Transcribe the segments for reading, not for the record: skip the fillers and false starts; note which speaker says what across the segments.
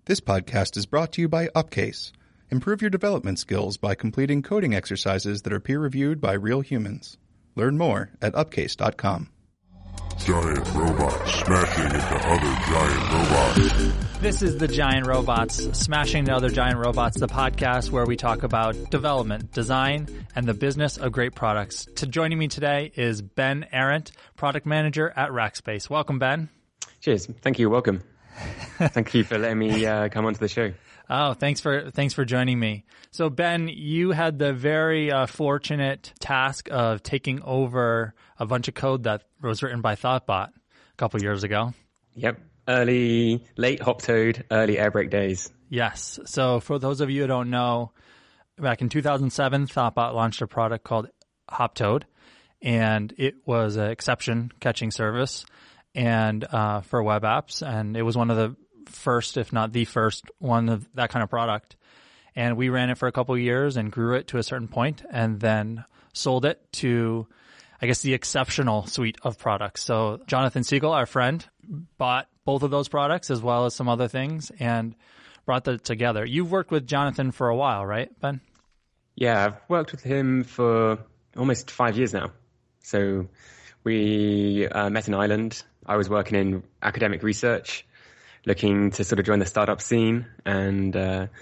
Speaker 1: This podcast is brought to you by Upcase. Improve your development skills by completing coding exercises that are peer-reviewed by real humans. Learn more at upcase.com.
Speaker 2: Giant robots smashing into other giant robots.
Speaker 3: This is the Giant Robots Smashing into Other Giant Robots, the podcast where we talk about development, design, and the business of great products. Joining me today is Ben Arendt, product manager at Rackspace. Welcome, Ben.
Speaker 4: Cheers. Thank you. Welcome. Thank you for letting me come onto the show.
Speaker 3: Oh, thanks for joining me. So, Ben, you had the very fortunate task of taking over a bunch of code that was written by Thoughtbot a couple years ago.
Speaker 4: Yep. Late Hoptoad, early Airbrake days.
Speaker 3: Yes. So, for those of you who don't know, back in 2007, Thoughtbot launched a product called Hoptoad, and it was an exception catching service and for web apps, and it was one of the first, if not the first one of that kind of product. And we ran it for a couple of years and grew it to a certain point and then sold it to, I guess, the exceptional suite of products. So Jonathan Siegel, our friend, bought both of those products as well as some other things and brought that together. You've worked with Jonathan for a while, right, Ben?
Speaker 4: Yeah, I've worked with him for almost 5 years now. So we met in Ireland. I was working in academic research, looking to sort of join the startup scene. And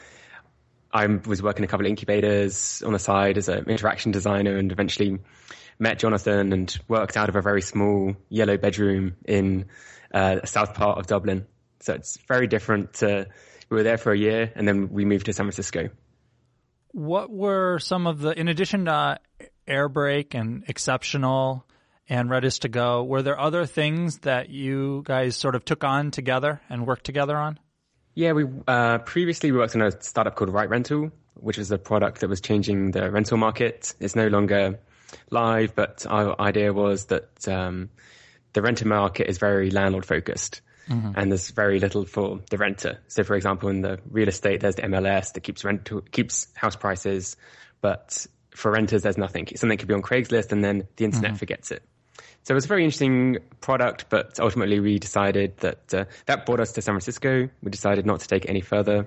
Speaker 4: I was working a couple of incubators on the side as an interaction designer, and eventually met Jonathan and worked out of a very small yellow bedroom in the south part of Dublin. So it's very different. We were there for a year and then we moved to San Francisco.
Speaker 3: What were some of the, in addition to Airbrake and Exceptional and Redis to Go, were there other things that you guys sort of took on together and worked together on?
Speaker 4: Yeah, we previously worked on a startup called Right Rental, which was a product that was changing the rental market. It's no longer live, but our idea was that the renter market is very landlord focused, and there's very little for the renter. So, for example, in the real estate, there's the MLS that keeps house prices, but for renters, there's nothing. Something could be on Craigslist, and then the internet forgets it. So it was a very interesting product, but ultimately we decided that that brought us to San Francisco. We decided not to take it any further.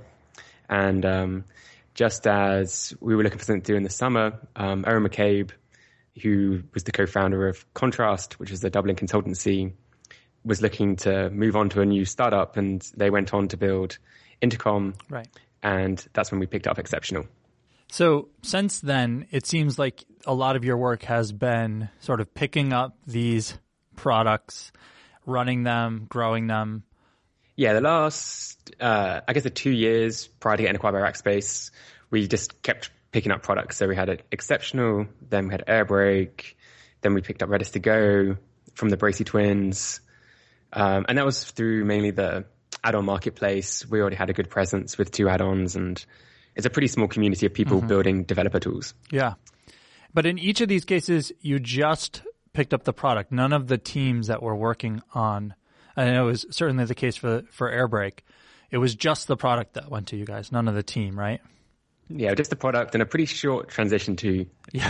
Speaker 4: And just as we were looking for something to do in the summer, Owen McCabe, who was the co-founder of Contrast, which is a Dublin consultancy, was looking to move on to a new startup, and they went on to build Intercom.
Speaker 3: Right.
Speaker 4: And that's when we picked up Exceptional.
Speaker 3: So since then, it seems like a lot of your work has been sort of picking up these products, running them, growing them.
Speaker 4: Yeah, the last, I guess the 2 years prior to getting acquired by Rackspace, we just kept picking up products. So we had Exceptional, then we had Airbrake, then we picked up Redis to Go from the Bracey twins. And that was through mainly the add-on marketplace. We already had a good presence with 2 add-ons, and it's a pretty small community of people building developer tools.
Speaker 3: Yeah. But in each of these cases, you just picked up the product. None of the teams that were working on, and it was certainly the case for Airbrake, it was just the product that went to you guys, none of the team, right?
Speaker 4: Yeah, just the product and a pretty short transition to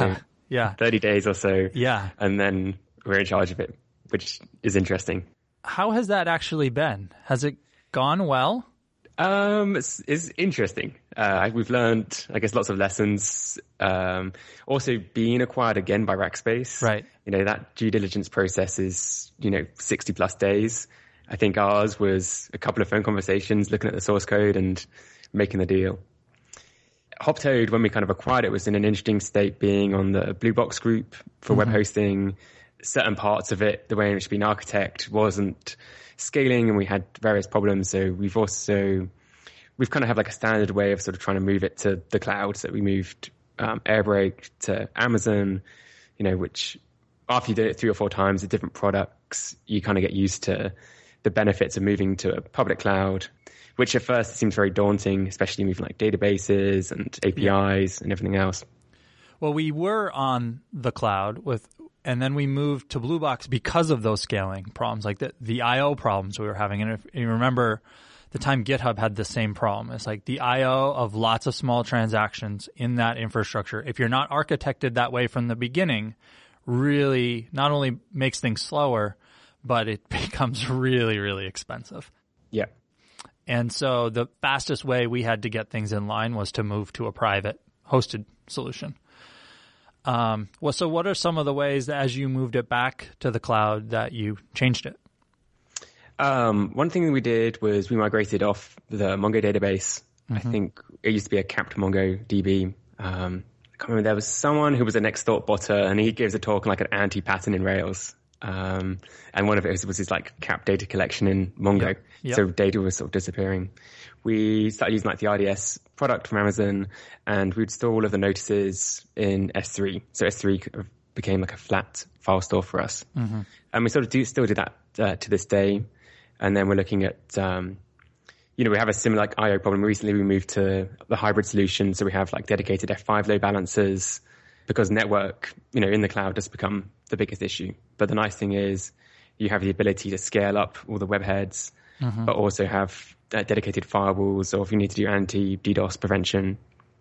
Speaker 4: 30 days or so.
Speaker 3: Yeah.
Speaker 4: And then we're in charge of it, which is interesting.
Speaker 3: How has that actually been? Has it gone well?
Speaker 4: It's interesting. We've learned, I guess, lots of lessons. Also being acquired again by Rackspace.
Speaker 3: Right.
Speaker 4: That due diligence process is, 60 plus days. I think ours was a couple of phone conversations, looking at the source code and making the deal. Hoptoad, when we kind of acquired it, was in an interesting state being on the Blue Box group for web hosting. Certain parts of it, the way in which being architect wasn't scaling, and we had various problems. So we've kind of have like a standard way of sort of trying to move it to the cloud. So we moved Airbrake to Amazon, which after you did it 3 or 4 times with different products, you kind of get used to the benefits of moving to a public cloud, which at first seems very daunting, especially moving like databases and APIs and everything else.
Speaker 3: Well, we were on the cloud and then we moved to Blue Box because of those scaling problems, like the I/O problems we were having. And if you remember, the time GitHub had the same problem. It's like the I/O of lots of small transactions in that infrastructure. If you're not architected that way from the beginning, really not only makes things slower, but it becomes really, really expensive.
Speaker 4: Yeah.
Speaker 3: And so the fastest way we had to get things in line was to move to a private hosted solution. So what are some of the ways that as you moved it back to the cloud that you changed it?
Speaker 4: One thing we did was we migrated off the Mongo database. I think it used to be a capped MongoDB. I can't remember. There was someone who was an ex-thought botter, and he gives a talk on like an anti-pattern in Rails. And one of it was his like capped data collection in Mongo.
Speaker 3: Yep.
Speaker 4: So data was sort of disappearing. We started using like the RDS product from Amazon, and we'd store all of the notices in S3. So S3 became like a flat file store for us. And we sort of still do that to this day. And then we're looking at, we have a similar like IO problem. Recently we moved to the hybrid solution. So we have like dedicated F5 load balancers because network, in the cloud has become the biggest issue. But the nice thing is you have the ability to scale up all the webheads, but also have dedicated firewalls, or if you need to do anti-DDoS prevention,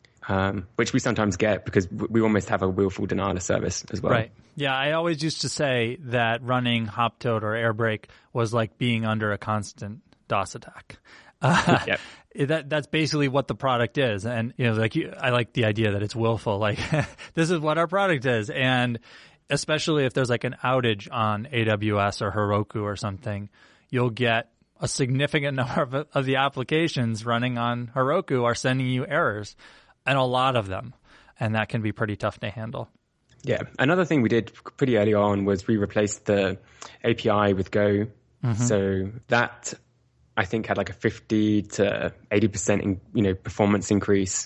Speaker 4: which we sometimes get because we almost have a willful denial of service as well.
Speaker 3: Right. Yeah, I always used to say that running Hoptoad or Airbrake was like being under a constant DOS attack.
Speaker 4: Yep.
Speaker 3: That's basically what the product is. And, I like the idea that it's willful. Like, this is what our product is. And especially if there's like an outage on AWS or Heroku or something, you'll get a significant number of the applications running on Heroku are sending you errors, and a lot of them. And that can be pretty tough to handle.
Speaker 4: Yeah. Another thing we did pretty early on was we replaced the API with Go. So that I think had like a 50 to 80% performance increase.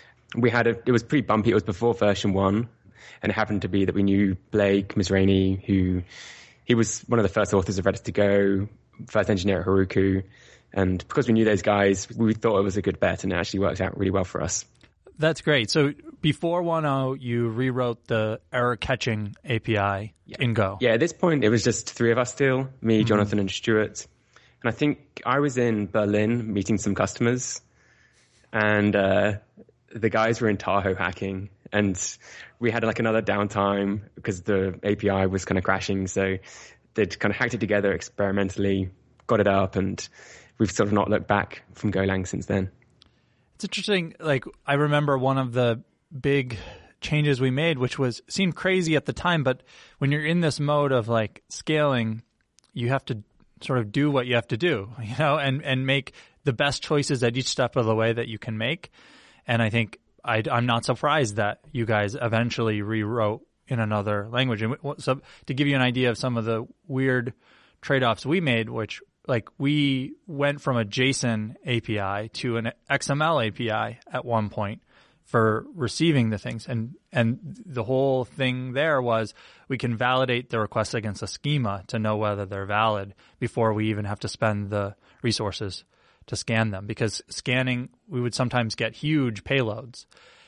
Speaker 4: It was pretty bumpy. It was before version 1, and it happened to be that we knew Blake Mizrahi, he was one of the first authors of Redis to Go, first engineer at Heroku. And because we knew those guys, we thought it was a good bet, and it actually worked out really well for us.
Speaker 3: That's great. So before 1.0, you rewrote the error catching API in Go. Yeah,
Speaker 4: at this point, it was just 3 of us still, me, Jonathan, and Stuart. And I think I was in Berlin meeting some customers, and the guys were in Tahoe hacking, and we had like another downtime because the API was kind of crashing. So they'd kind of hacked it together experimentally, got it up, and we've sort of not looked back from Golang since then.
Speaker 3: It's interesting. Like, I remember one of the big changes we made, which seemed crazy at the time, but when you're in this mode of like scaling, you have to sort of do what you have to do, and make the best choices at each step of the way that you can make. And I think I'm not surprised that you guys eventually rewrote in another language. And so to give you an idea of some of the weird trade-offs we made, which like we went from a JSON API to an XML API at one point for receiving the things. And the whole thing there was we can validate the requests against a schema to know whether they're valid before we even have to spend the resources to scan them. Because scanning, we would sometimes get huge payloads.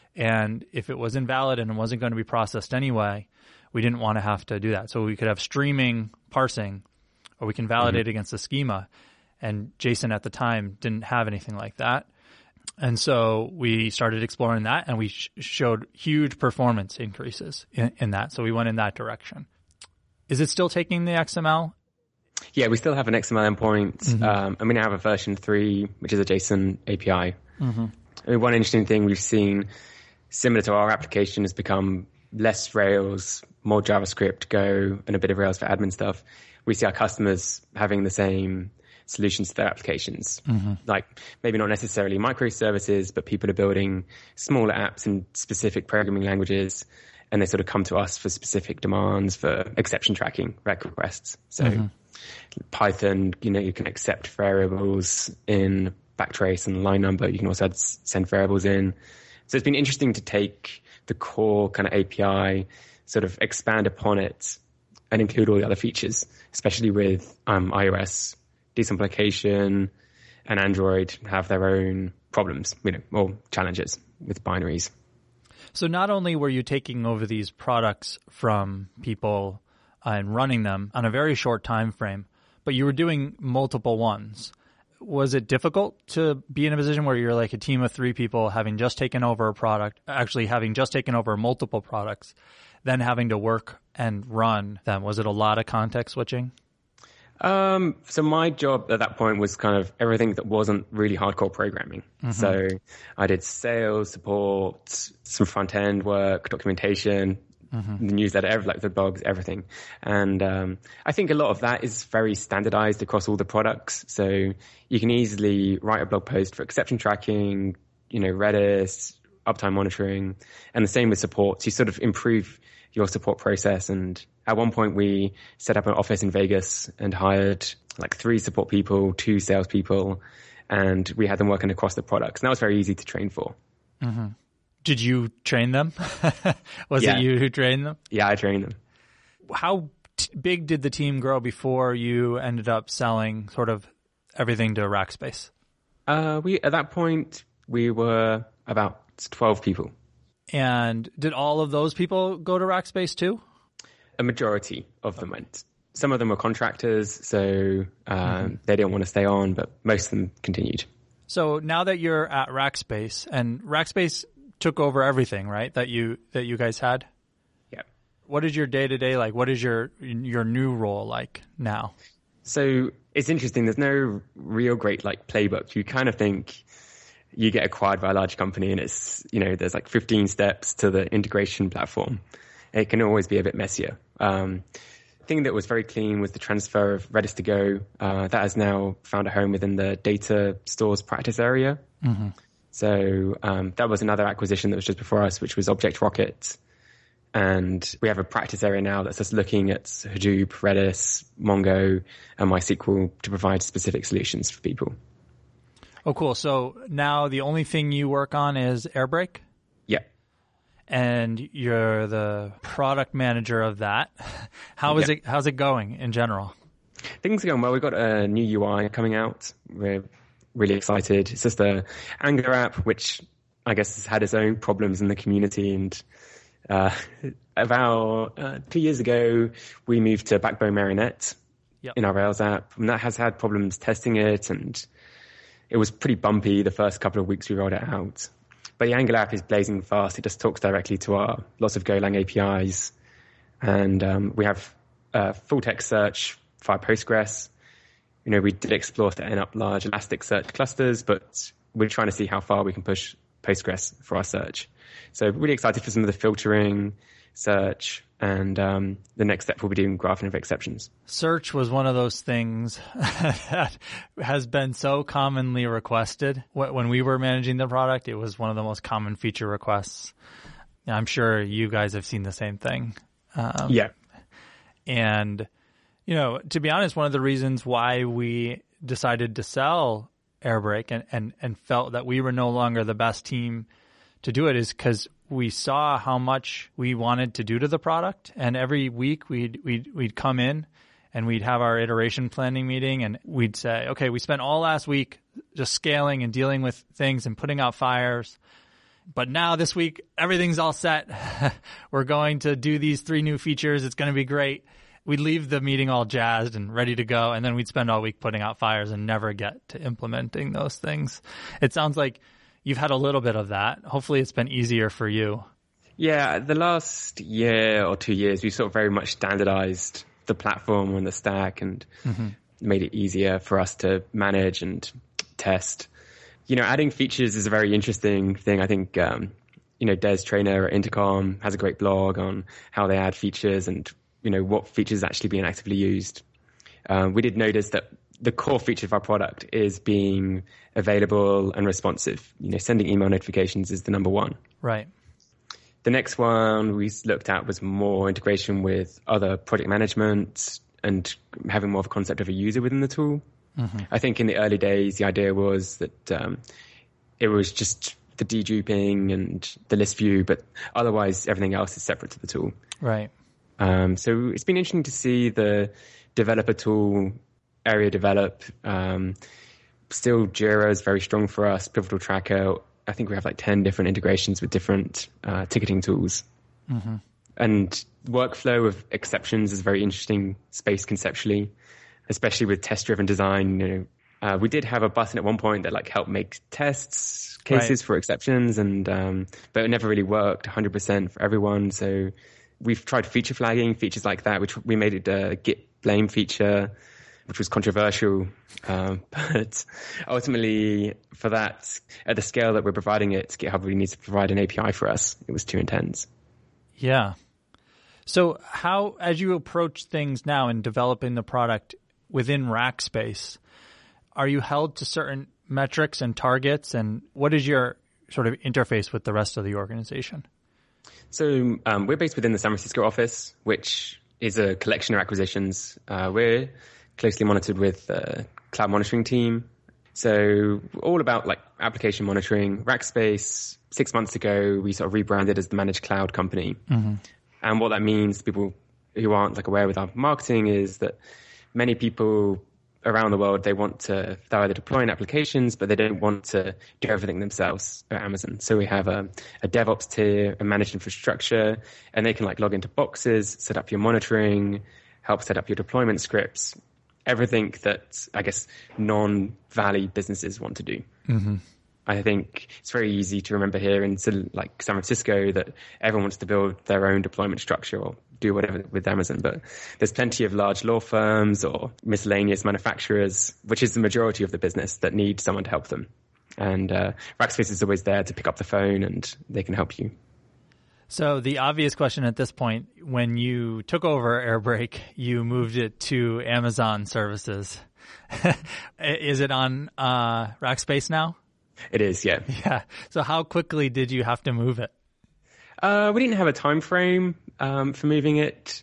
Speaker 3: And if it was invalid and it wasn't going to be processed anyway, we didn't want to have to do that. So we could have streaming parsing, or we can validate against the schema. And JSON at the time didn't have anything like that. And so we started exploring that, and we showed huge performance increases in that. So we went in that direction. Is it still taking the XML?
Speaker 4: Yeah, we still have an XML endpoint. And we now have a version 3, which is a JSON API. I mean, one interesting thing we've seen, similar to our application, has become less Rails, more JavaScript, Go, and a bit of Rails for admin stuff. We see our customers having the same solutions to their applications. Like maybe not necessarily microservices, but people are building smaller apps in specific programming languages, and they sort of come to us for specific demands for exception tracking, rec requests. So Python, you can accept variables in backtrace and line number. You can also send variables in. So it's been interesting to take the core kind of API, sort of expand upon it, and include all the other features, especially with iOS. Desimplification and Android have their own problems, or challenges with binaries.
Speaker 3: So not only were you taking over these products from people and running them on a very short time frame, but you were doing multiple ones. Was it difficult to be in a position where you're like a team of 3 people having just taken over a product, actually having just taken over multiple products, then having to work and run them? Was it a lot of context switching?
Speaker 4: So my job at that point was kind of everything that wasn't really hardcore programming. So I did sales, support, some front end work, documentation, the newsletter, like the blogs, everything. And I think a lot of that is very standardized across all the products. So you can easily write a blog post for exception tracking, Redis, uptime monitoring, and the same with support. So you sort of improve your support process. And at one point we set up an office in Vegas and hired like 3 support people, 2 sales people, and we had them working across the products. And that was very easy to train for.
Speaker 3: Did you train them? Was it you who trained them?
Speaker 4: Yeah, I trained them.
Speaker 3: How big did the team grow before you ended up selling sort of everything to Rackspace?
Speaker 4: At that point, we were about 12 people.
Speaker 3: And did all of those people go to Rackspace too?
Speaker 4: A majority of them went. Some of them were contractors, so they didn't want to stay on, but most of them continued. So
Speaker 3: now that you're at Rackspace, and Rackspace took over everything, right? That you guys had?
Speaker 4: Yeah.
Speaker 3: What is your day-to-day like? What is your new role like now?
Speaker 4: So it's interesting. There's no real great like playbook. You kind of think you get acquired by a large company and it's, there's like 15 steps to the integration platform. It can always be a bit messier. Thing that was very clean was the transfer of Redis to Go. That has now found a home within the data stores practice area. So that was another acquisition that was just before us, which was Object Rocket. And we have a practice area now that's just looking at Hadoop, Redis, Mongo, and MySQL to provide specific solutions for people.
Speaker 3: Oh, cool. So now the only thing you work on is Airbrake?
Speaker 4: Yeah.
Speaker 3: And you're the product manager of that. How's it going in general?
Speaker 4: Things are going well. We've got a new UI coming out. We're really excited. It's just a Angular app, which I guess has had its own problems in the community. And about 2 years ago, we moved to Backbone Marionette in our Rails app. And that has had problems testing it. And it was pretty bumpy the first couple of weeks we rolled it out. But the Angular app is blazing fast. It just talks directly to our lots of Golang APIs. And we have full text search via Postgres. We did explore setting up large Elasticsearch clusters, but we're trying to see how far we can push Postgres for our search. So really excited for some of the filtering, search, and the next step will be doing graphing of exceptions.
Speaker 3: Search was one of those things that has been so commonly requested. When we were managing the product, it was one of the most common feature requests. I'm sure you guys have seen the same thing.
Speaker 4: Yeah.
Speaker 3: And, to be honest, one of the reasons why we decided to sell Airbrake and felt that we were no longer the best team to do it is because we saw how much we wanted to do to the product. And every week we'd come in and we'd have our iteration planning meeting and we'd say, okay, we spent all last week just scaling and dealing with things and putting out fires. But now this week, everything's all set. We're going to do these 3 new features. It's going to be great. We'd leave the meeting all jazzed and ready to go. And then we'd spend all week putting out fires and never get to implementing those things. It sounds like you've had a little bit of that. Hopefully it's been easier for you.
Speaker 4: Yeah, the last year or 2 years, we sort of very much standardized the platform and the stack and made it easier for us to manage and test. Adding features is a very interesting thing. I think, Des Traynor at Intercom has a great blog on how they add features and, what features actually being actively used. We did notice that the core feature of our product is being available and responsive. Sending email notifications is the number one.
Speaker 3: Right.
Speaker 4: The next one we looked at was more integration with other project management and having more of a concept of a user within the tool. I think in the early days, the idea was that it was just the deduping and the list view, but otherwise everything else is separate to the tool.
Speaker 3: Right.
Speaker 4: So it's been interesting to see the developer tool area develop. Still, Jira is very strong for us. Pivotal Tracker. I think we have like 10 different integrations with different ticketing tools. And workflow of exceptions is a very interesting space conceptually, especially with test-driven design. We did have a button at one point that like helped make tests cases for exceptions, and but it never really worked 100% for everyone. So we've tried feature flagging, features like that, which we made it a Git blame feature, which was controversial. But ultimately, for that, at the scale that we're providing it, GitHub really needs to provide an API for us. It was too intense.
Speaker 3: Yeah. So how, as you approach things now in developing the product within Rackspace, are you held to certain metrics and targets? And what is your sort of interface with the rest of the organization?
Speaker 4: So we're based within the San Francisco office, which is a collection of acquisitions. We're closely monitored with the cloud monitoring team. So all about like application monitoring. Rackspace, 6 months ago, we sort of rebranded as the managed cloud company. Mm-hmm. And what that means, people who aren't like aware with our marketing, is that many people around the world, they're either deploying applications, but they don't want to do everything themselves at Amazon. So we have a DevOps tier, a managed infrastructure, and they can like log into boxes, set up your monitoring, help set up your deployment scripts, everything that I guess non-Valley businesses want to do. Mm-hmm. I think it's very easy to remember here in like San Francisco that everyone wants to build their own deployment structure or do whatever with Amazon, but there's plenty of large law firms or miscellaneous manufacturers, which is the majority of the business, that need someone to help them. And Rackspace is always there to pick up the phone and they can help you.
Speaker 3: So the obvious question at this point, when you took over Airbrake, you moved it to Amazon services. Is it on Rackspace now?
Speaker 4: It is, yeah.
Speaker 3: Yeah. So how quickly did you have to move it?
Speaker 4: We didn't have a time frame for moving it.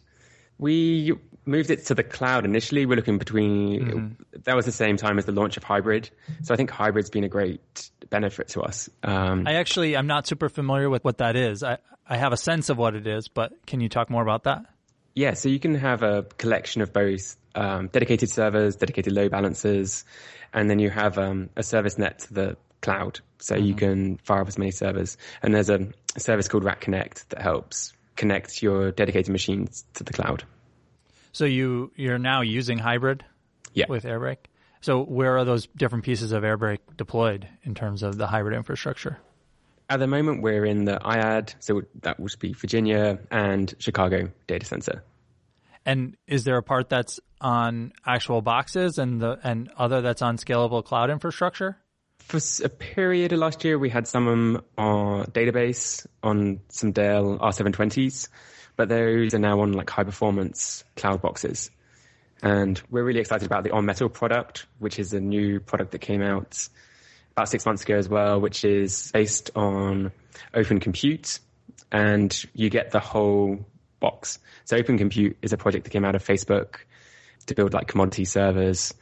Speaker 4: We moved it to the cloud initially. We're looking between, that was the same time as the launch of Hybrid. So I think Hybrid's been a great benefit to us.
Speaker 3: I'm not super familiar with what that is. I have a sense of what it is, but can you talk more about that?
Speaker 4: Yeah, so you can have a collection of both dedicated servers, dedicated load balancers, and then you have a service net to the cloud. So you can fire up as many servers. And there's a service called Rack Connect that helps connect your dedicated machines to the cloud.
Speaker 3: So you're now using Hybrid with Airbrake? So where are those different pieces of Airbrake deployed in terms of the hybrid infrastructure?
Speaker 4: At the moment, we're in the IAD, so that would be Virginia and Chicago data center.
Speaker 3: And is there a part that's on actual boxes and other that's on scalable cloud infrastructure?
Speaker 4: For a period of last year, we had some on database on some Dell R720s, but those are now on like high performance cloud boxes. And we're really excited about the On Metal product, which is a new product that came out about 6 months ago as well, which is based on Open Compute, and you get the whole box. So Open Compute is a project that came out of Facebook to build like commodity servers,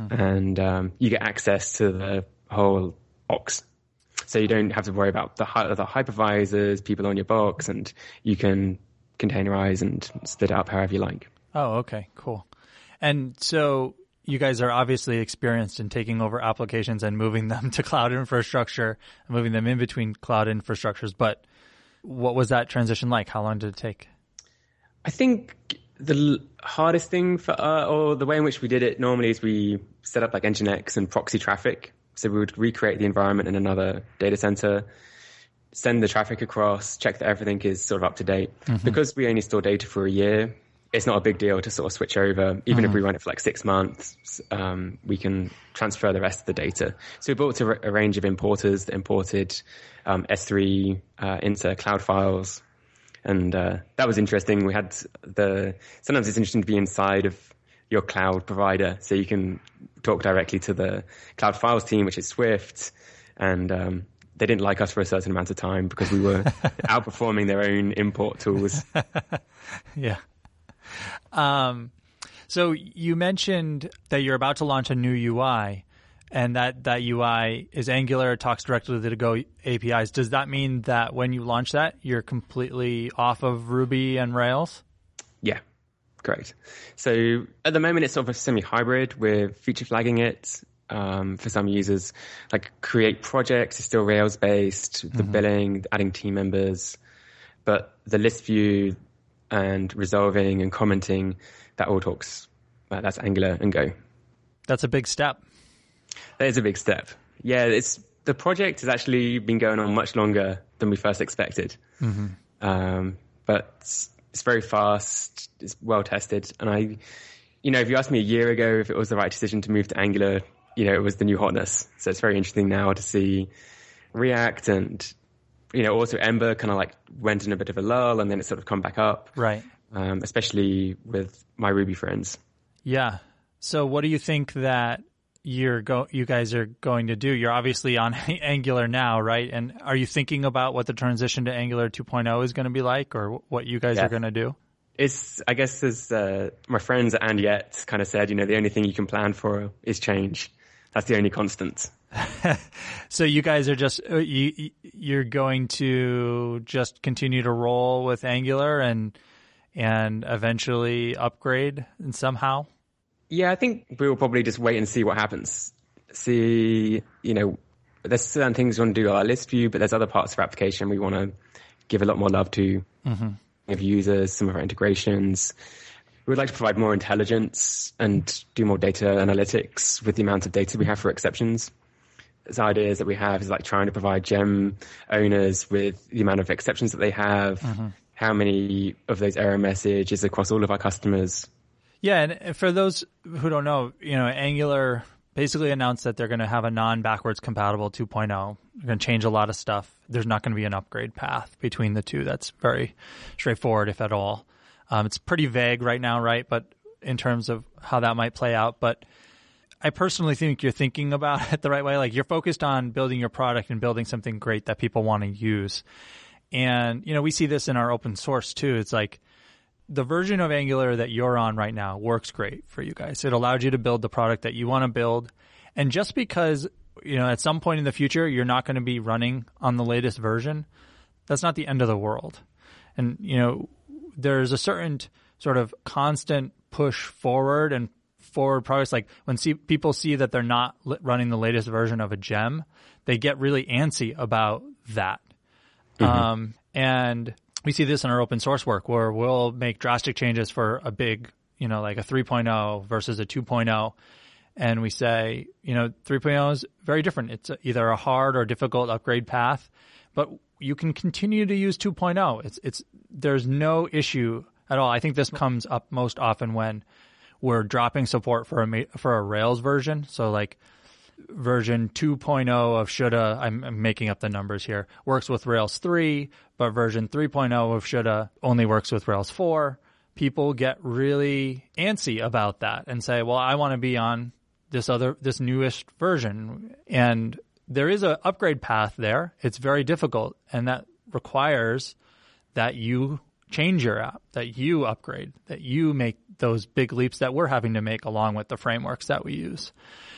Speaker 4: and you get access to the whole box. So you don't have to worry about the hypervisors, people on your box, and you can containerize and split it up however you like.
Speaker 3: Oh, okay, cool. And so you guys are obviously experienced in taking over applications and moving them to cloud infrastructure, moving them in between cloud infrastructures. But what was that transition like? How long did it take?
Speaker 4: I think the hardest thing or the way in which we did it normally is we set up like Nginx and proxy traffic. So we would recreate the environment in another data center, send the traffic across, check that everything is sort of up to date. Because we only store data for a year, it's not a big deal to sort of switch over. Even if we run it for like 6 months, we can transfer the rest of the data. So we built a range of importers that imported S3 into cloud files. And that was interesting. We had sometimes it's interesting to be inside of your cloud provider, so you can talk directly to the cloud files team, which is Swift. And they didn't like us for a certain amount of time because we were outperforming their own import tools.
Speaker 3: Yeah. So you mentioned that you're about to launch a new UI, and that UI is Angular, talks directly to the Go APIs. Does that mean that when you launch that, you're completely off of Ruby and Rails? Yeah.
Speaker 4: Correct. So at the moment, it's sort of a semi-hybrid. We're feature flagging it for some users. Like create projects is still Rails-based, the billing, adding team members. But the list view and resolving and commenting, that all talks, that's Angular and Go.
Speaker 3: That's a big step.
Speaker 4: That is a big step. Yeah, the project has actually been going on much longer than we first expected. But it's very fast, it's well tested, and if you asked me a year ago if it was the right decision to move to Angular, it was the new hotness. So it's very interesting now to see React and, also Ember kind of like went in a bit of a lull and then it sort of come back up.
Speaker 3: Right.
Speaker 4: Especially with my Ruby friends.
Speaker 3: Yeah. So what do you think that you guys are going to do? You're obviously on Angular now, right? And are you thinking about what the transition to Angular 2.0 is going to be like, or what you guys are going to do?
Speaker 4: I guess as my friends at And Yet kind of said, the only thing you can plan for is change. That's the only constant.
Speaker 3: So you guys are just, you're going to just continue to roll with Angular and eventually upgrade and somehow?
Speaker 4: Yeah, I think we'll probably just wait and see what happens. See, there's certain things we want to do our list view, but there's other parts of our application we want to give a lot more love to. Mm-hmm. Of users, some of our integrations. We would like to provide more intelligence and do more data analytics with the amount of data we have for exceptions. There's ideas that we have is like trying to provide gem owners with the amount of exceptions that they have, how many of those error messages across all of our customers.
Speaker 3: Yeah, and for those who don't know, Angular basically announced that they're going to have a non-backwards compatible 2.0. They're going to change a lot of stuff. There's not going to be an upgrade path between the two. That's very straightforward, if at all. It's pretty vague right now, right? But in terms of how that might play out. But I personally think you're thinking about it the right way. Like, you're focused on building your product and building something great that people want to use. And, we see this in our open source too. It's like the version of Angular that you're on right now works great for you guys. It allowed you to build the product that you want to build. And just because, at some point in the future, you're not going to be running on the latest version, that's not the end of the world. And, there's a certain sort of constant push forward and forward progress. Like when people see that they're not running the latest version of a gem, they get really antsy about that. Mm-hmm. And we see this in our open source work where we'll make drastic changes for a big, like a 3.0 versus a 2.0. And we say, 3.0 is very different. It's either a hard or difficult upgrade path, but you can continue to use 2.0. There's no issue at all. I think this comes up most often when we're dropping support for a Rails version. So like version 2.0 of shoulda, I'm making up the numbers here, works with Rails 3, but version 3.0 of shoulda only works with Rails 4. People get really antsy about that and say, well, I want to be on this newest version. And there is an upgrade path there. It's very difficult, and that requires that you change your app, that you upgrade, that you make those big leaps that we're having to make along with the frameworks that we use.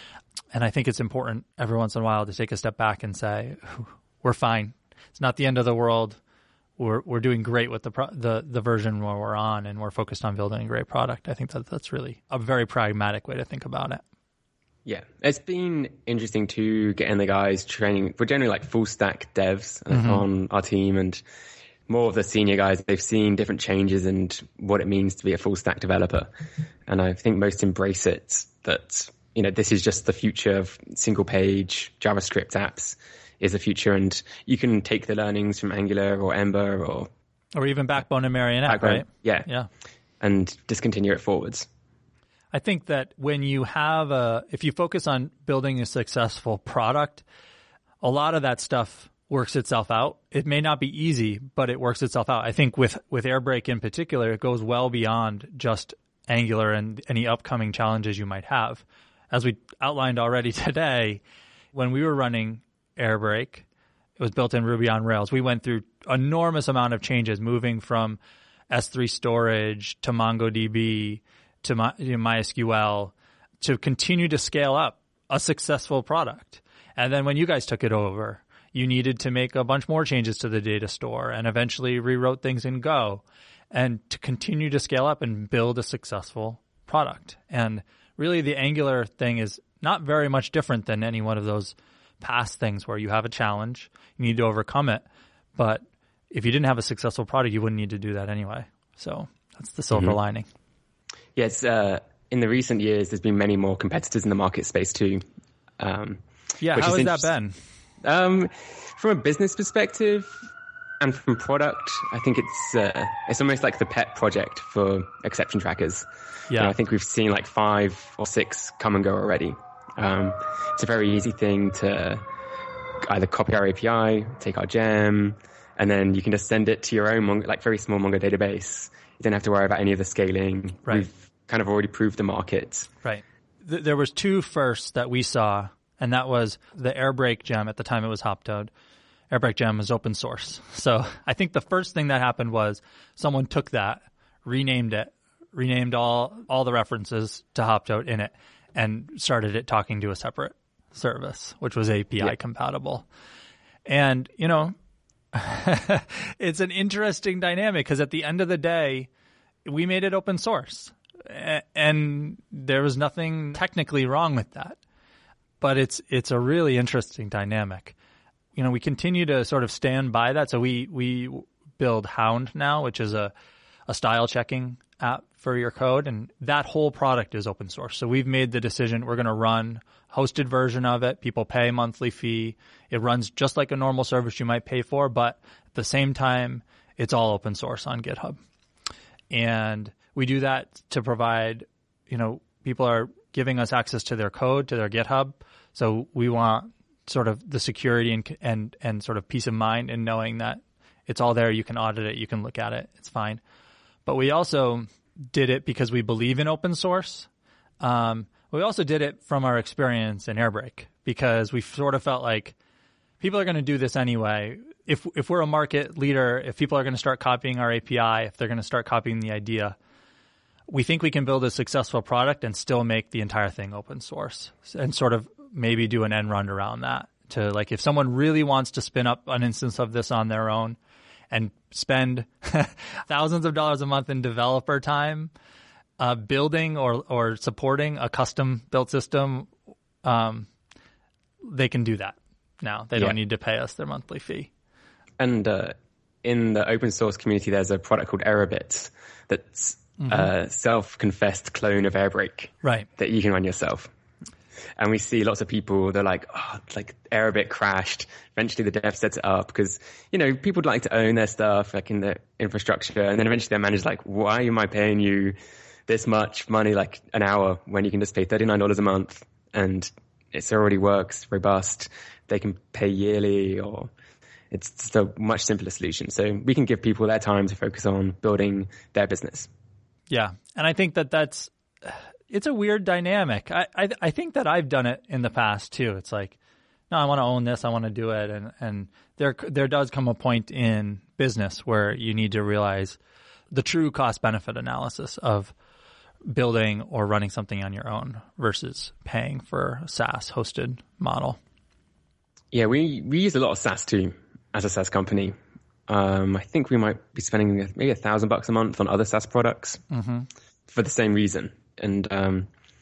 Speaker 3: And I think it's important every once in a while to take a step back and say, we're fine. It's not the end of the world. We're doing great with the version where we're on, and we're focused on building a great product. I think that's really a very pragmatic way to think about it.
Speaker 4: Yeah, it's been interesting to get in the guys training. We're generally like full stack devs on our team, and more of the senior guys, they've seen different changes and what it means to be a full stack developer. And I think most embrace it that, this is just the future of single page JavaScript apps is the future. And you can take the learnings from Angular or Ember or
Speaker 3: even Backbone and Marionette, right?
Speaker 4: Yeah. And just continue it forwards.
Speaker 3: I think that when you if you focus on building a successful product, a lot of that stuff works itself out. It may not be easy, but it works itself out. I think with Airbrake in particular, it goes well beyond just Angular and any upcoming challenges you might have. As we outlined already today, when we were running Airbrake, it was built in Ruby on Rails. We went through enormous amount of changes, moving from S3 storage to MongoDB to MySQL to continue to scale up a successful product. And then when you guys took it over, you needed to make a bunch more changes to the data store and eventually rewrote things in Go and to continue to scale up and build a successful product. And really the Angular thing is not very much different than any one of those past things where you have a challenge, you need to overcome it. But if you didn't have a successful product, you wouldn't need to do that anyway. So that's the silver lining.
Speaker 4: Yes, in the recent years, there's been many more competitors in the market space too.
Speaker 3: How has that been?
Speaker 4: From a business perspective, And from product, I think it's almost like the pet project for exception trackers.
Speaker 3: Yeah.
Speaker 4: I think we've seen like 5 or 6 come and go already. It's a very easy thing to either copy our API, take our gem, and then you can just send it to your own very small Mongo database. You don't have to worry about any of the scaling.
Speaker 3: Right.
Speaker 4: We've kind of already proved the market.
Speaker 3: Right. There was 2 firsts that we saw, and that was the Airbrake gem. At the time it was Hoptoad. Airbrake gem is open source. So I think the first thing that happened was someone took that, renamed all the references to Hoptoad in it, and started it talking to a separate service, which was API compatible. And, it's an interesting dynamic because at the end of the day, we made it open source. And there was nothing technically wrong with that. But it's a really interesting dynamic. We continue to sort of stand by that. So we build Hound now, which is a style checking app for your code, and that whole product is open source. So we've made the decision we're going to run hosted version of it. People pay a monthly fee. It runs just like a normal service you might pay for, but at the same time, it's all open source on GitHub. And we do that to provide, people are giving us access to their code, to their GitHub. So we want sort of the security and sort of peace of mind in knowing that it's all there. You can audit it. You can look at it. It's fine. But we also did it because we believe in open source. We also did it from our experience in Airbrake because we sort of felt like people are going to do this anyway. If we're a market leader, if people are going to start copying our API, if they're going to start copying the idea, we think we can build a successful product and still make the entire thing open source and sort of maybe do an end run around that to like if someone really wants to spin up an instance of this on their own and spend thousands of dollars a month in developer time building or supporting a custom built system, they can do that now. They don't need to pay us their monthly fee. And
Speaker 4: in the open source community, there's a product called Aerobit that's a self-confessed clone of Airbrake that you can run yourself. And we see lots of people, they're like, Aerobit crashed. Eventually the dev sets it up because, people like to own their stuff, like in the infrastructure. And then eventually their manager's like, why am I paying you this much money, like an hour, when you can just pay $39 a month? And it already works, robust. They can pay yearly, or it's just a much simpler solution. So we can give people their time to focus on building their business.
Speaker 3: Yeah. And I think it's a weird dynamic. I think that I've done it in the past too. It's like, no, I want to own this. I want to do it. And there does come a point in business where you need to realize the true cost benefit analysis of building or running something on your own versus paying for a SaaS hosted model.
Speaker 4: Yeah, we use a lot of SaaS too as a SaaS company. I think we might be spending maybe $1,000 a month on other SaaS products for the same reason. And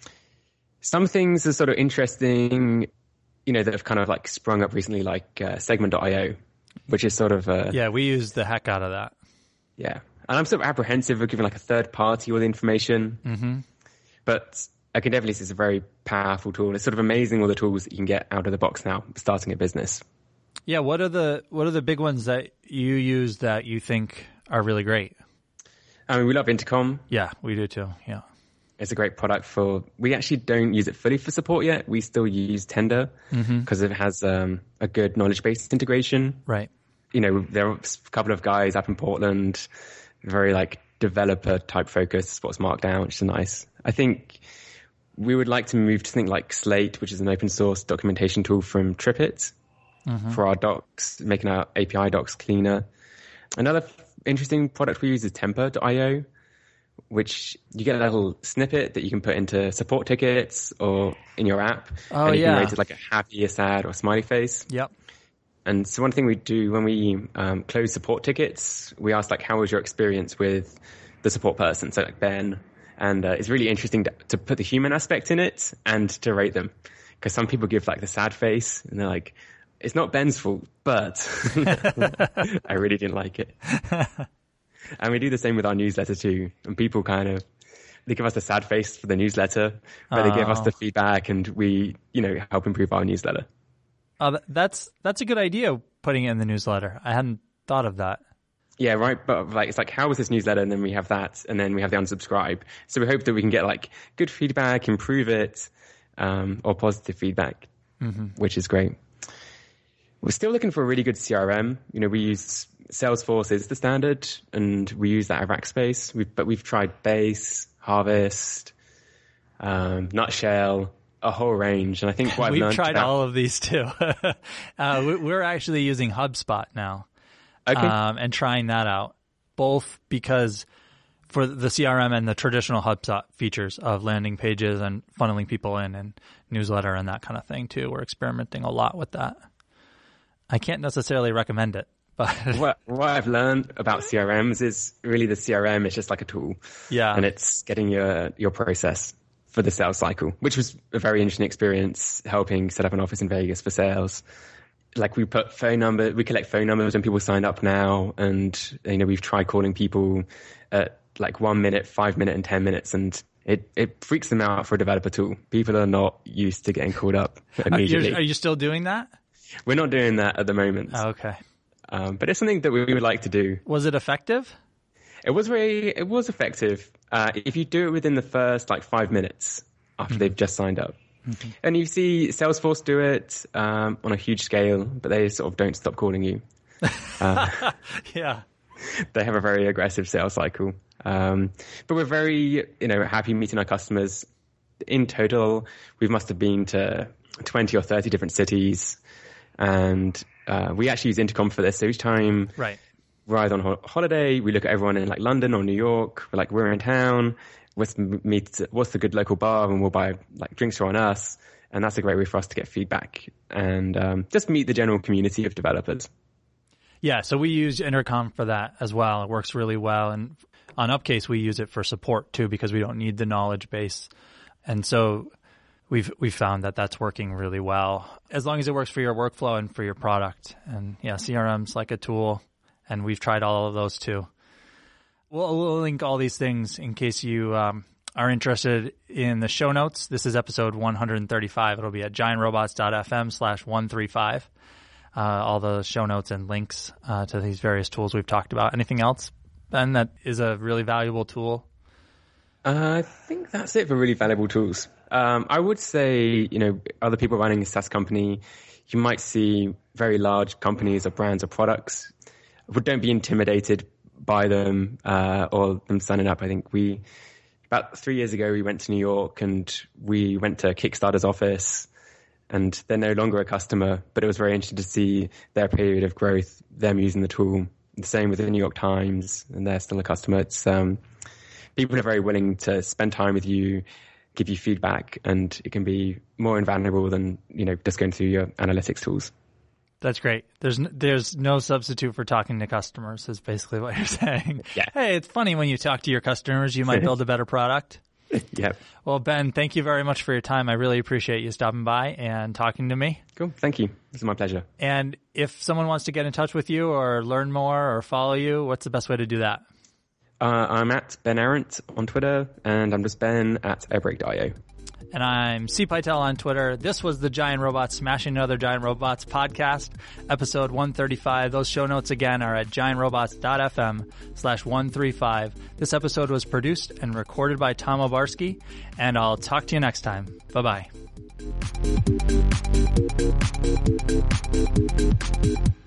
Speaker 4: some things are sort of interesting, that have kind of like sprung up recently, like Segment.io, which is sort of
Speaker 3: we use the heck out of that.
Speaker 4: Yeah. And I'm sort of apprehensive of giving like a third party all the information. But I can definitely see it's a very powerful tool. It's sort of amazing all the tools that you can get out of the box now, starting a business.
Speaker 3: Yeah. What are the big ones that you use that you think are really great?
Speaker 4: I mean, we love Intercom.
Speaker 3: Yeah, we do too. Yeah.
Speaker 4: It's a great product we actually don't use it fully for support yet. We still use Tender because it has a good knowledge-based integration.
Speaker 3: Right.
Speaker 4: There are a couple of guys up in Portland, very like developer type focused, sports Markdown, which is nice. I think we would like to move to something like Slate, which is an open source documentation tool from TripIt for our docs, making our API docs cleaner. Another interesting product we use is Temper.io, which you get a little snippet that you can put into support tickets or in your app.
Speaker 3: Oh,
Speaker 4: and you can rate it like a happy, a sad, or a smiley face.
Speaker 3: Yep.
Speaker 4: And so one thing we do when we close support tickets, we ask like, how was your experience with the support person? So like Ben. And it's really interesting to put the human aspect in it and to rate them. Because some people give like the sad face and they're like, it's not Ben's fault, but I really didn't like it. And we do the same with our newsletter too. And people they give us the sad face for the newsletter, but they give us the feedback and we, help improve our newsletter.
Speaker 3: That's a good idea, putting it in the newsletter. I hadn't thought of that.
Speaker 4: Yeah, right. But like, it's like, how was this newsletter? And then we have that, and then we have the unsubscribe. So we hope that we can get like good feedback, improve it, or positive feedback, which is great. We're still looking for a really good CRM. You know, we use Salesforce is the standard, and we use that at Rackspace. But we've tried Base, Harvest, Nutshell, a whole range. And I think what I've learned
Speaker 3: we've tried all of these too. We're actually using HubSpot now.
Speaker 4: Okay.
Speaker 3: And trying that out, both because for the CRM and the traditional HubSpot features of landing pages and funneling people in and newsletter and that kind of thing too. We're experimenting a lot with that. I can't necessarily recommend it, but
Speaker 4: what I've learned about CRMs is really the CRM is just like a tool.
Speaker 3: Yeah.
Speaker 4: And it's getting your process for the sales cycle, which was a very interesting experience helping set up an office in Vegas for sales. Like we collect phone numbers when people sign up now. And, you know, we've tried calling people at like 1 minute, 5 minutes and 10 minutes. And it freaks them out for a developer tool. People are not used to getting called up immediately.
Speaker 3: Are you still doing that?
Speaker 4: We're not doing that at the moment.
Speaker 3: Oh, okay.
Speaker 4: But it's something that we would like to do.
Speaker 3: Was it effective?
Speaker 4: It was effective. If you do it within the first like 5 minutes after they've just signed up. Mm-hmm. And you see Salesforce do it on a huge scale, but they sort of don't stop calling you.
Speaker 3: Yeah.
Speaker 4: They have a very aggressive sales cycle. But we're very, happy meeting our customers. In total, we must have been to 20 or 30 different cities. And we actually use Intercom for this. So each time we're either on holiday, we look at everyone in like London or New York. We're like, we're in town. What's the good local bar? And we'll buy like drinks on us. And that's a great way for us to get feedback and just meet the general community of developers.
Speaker 3: Yeah, so we use Intercom for that as well. It works really well. And on Upcase, we use it for support too, because we don't need the knowledge base. And so we've found that that's working really well, as long as it works for your workflow and for your product. And yeah, CRM's like a tool, and we've tried all of those too. We'll link all these things in case you are interested in the show notes. This is episode 135. It'll be at giantrobots.fm/135. All the show notes and links to these various tools we've talked about. Anything else, Ben, that is a really valuable tool?
Speaker 4: I think that's it for really valuable tools. I would say, other people running a SaaS company, you might see very large companies or brands or products, but don't be intimidated by them or them signing up. I think about 3 years ago, we went to New York and we went to Kickstarter's office, and they're no longer a customer, but it was very interesting to see their period of growth, them using the tool. The same with the New York Times, and they're still a customer. It's people are very willing to spend time with you, give you feedback, and it can be more invaluable than just going through your analytics tools.
Speaker 3: That's great. There's no substitute for talking to customers, is basically what you're saying.
Speaker 4: Yeah.
Speaker 3: Hey, it's funny when you talk to your customers, you might build a better product.
Speaker 4: Yeah.
Speaker 3: Well, Ben, thank you very much for your time. I really appreciate you stopping by and talking to me.
Speaker 4: Cool. Thank you. This is my pleasure.
Speaker 3: And if someone wants to get in touch with you or learn more or follow you, what's the best way to do that?
Speaker 4: I'm at Ben Arendt on Twitter, and I'm just Ben at Airbreak.io.
Speaker 3: And I'm C. Pytel on Twitter. This was the Giant Robots Smashing Other Giant Robots podcast, episode 135. Those show notes again are at giantrobots.fm/135. This episode was produced and recorded by Tom Obarski, and I'll talk to you next time. Bye-bye.